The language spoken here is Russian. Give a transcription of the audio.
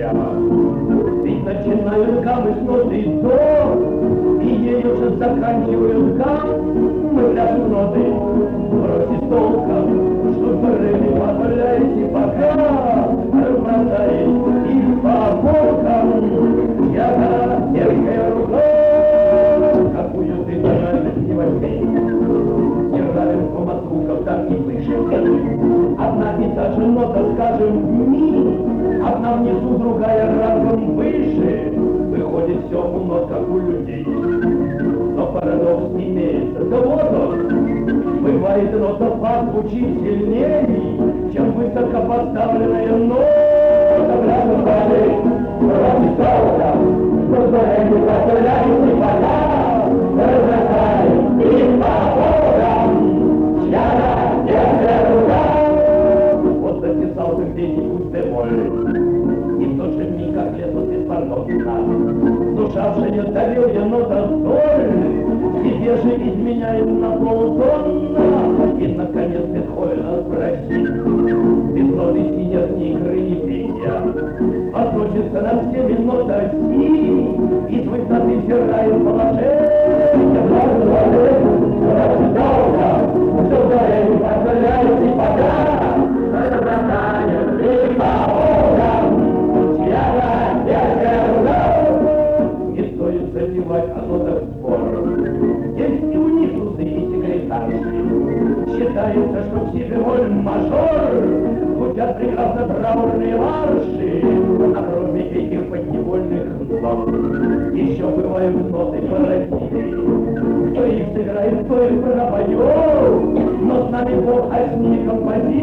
прямо. Ведь начинают гаммы с ноты до, и ею же заканчивают гам. Мы пляшем ноты, бросить толком, что вы не позволяете пока, размотает их по полкам. Я мерзкая рука, какую ты тональность не возьми. Не равенство звуков там и выше. Одна и та же нота, скажем, ми, одна внизу, другая разом выше. Выходит все у нот, как у людей. Но парадокс не имеется. Да вот он. Бывает нота фа звучит сильнее, чем высокопоставленная нота. Бляха бали, ради солнца, позволяйте, позволяйте пока, разрастаем и по волнам. Чья-то держит рука. Вот записался где-нибудь бемоль, и в тот же миг, как лето беспардонно, душа вшинет доверие, нота соль, тебе же изменяет на полтонна. И, наконец, Бетховена спросит, без ноты синят ни игры, ни пения, отключится над всеми нота си, и с высоты взирает положение. Не стоит запивать о нотах спор. Есть и у них тузы и секретарши. Считается, что все бемоль мажор звучат прекрасно траурные марши, а кроме этих подневольных нот еще бывают ноты пародии. Кто их сыграет, кто их пропоет, но с нами Бог, а с ними композитор.